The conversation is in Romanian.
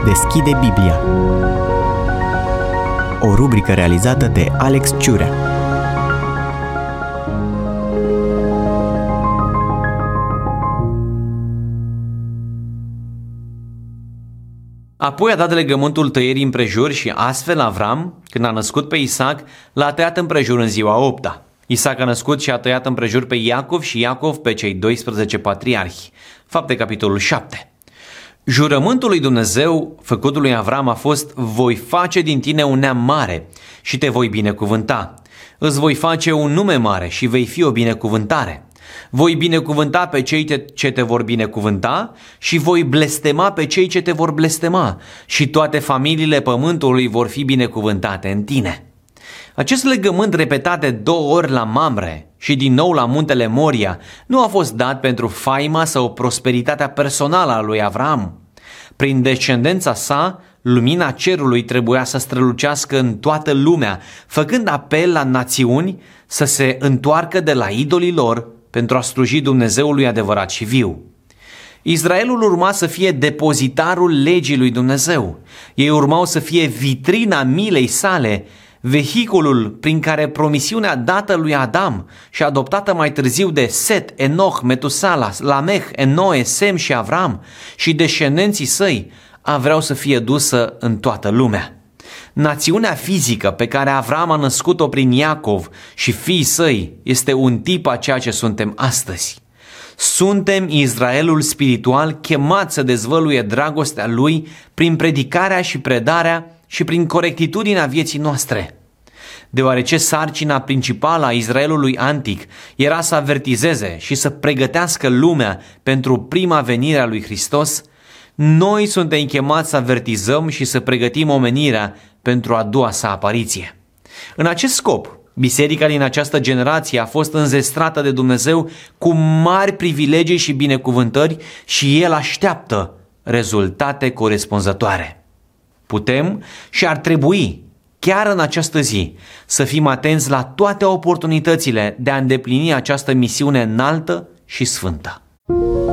deschide Biblia. O rubrică realizată de Alex Ciurea. Apoi a dat legământul tăierii împrejur și astfel Avram, când a născut pe Isaac, l-a tăiat împrejur în ziua 8-a. Isaac a născut și a tăiat împrejur pe Iacov și Iacov pe cei 12 patriarhi. Fapte capitolul 7. Jurământul lui Dumnezeu făcut lui Avram a fost: voi face din tine un neam mare și te voi binecuvânta. Îți voi face un nume mare și vei fi o binecuvântare. Voi binecuvânta pe cei ce te vor binecuvânta și voi blestema pe cei ce te vor blestema și toate familiile pământului vor fi binecuvântate în tine. Acest legământ repetat de 2 ori la Mamre și din nou la muntele Moria nu a fost dat pentru faima sau prosperitatea personală a lui Avram. Prin descendența sa, lumina cerului trebuia să strălucească în toată lumea, făcând apel la națiuni să se întoarcă de la idolii lor pentru a sluji Dumnezeului adevărat și viu. Israelul urma să fie depozitarul legii lui Dumnezeu. Ei urmau să fie vitrina milei sale, vehiculul prin care promisiunea dată lui Adam și adoptată mai târziu de Set, Enoch, Metusala, Lameh, Ennoe, Sem și Avram și descendenții săi aveau să fie dusă în toată lumea. Națiunea fizică pe care Avram a născut-o prin Iacov și fiii săi este un tip a ceea ce suntem astăzi. Suntem Israelul spiritual chemat să dezvăluie dragostea lui prin predicarea și predarea și prin corectitudinea vieții noastre. Deoarece sarcina principală a Israelului antic era să avertizeze și să pregătească lumea pentru prima venire a lui Hristos, noi suntem chemați să avertizăm și să pregătim omenirea pentru a doua sa apariție. În acest scop, biserica din această generație a fost înzestrată de Dumnezeu cu mari privilegii și binecuvântări și El așteaptă rezultate corespunzătoare. Putem și ar trebui, chiar în această zi, să fim atenți la toate oportunitățile de a îndeplini această misiune înaltă și sfântă.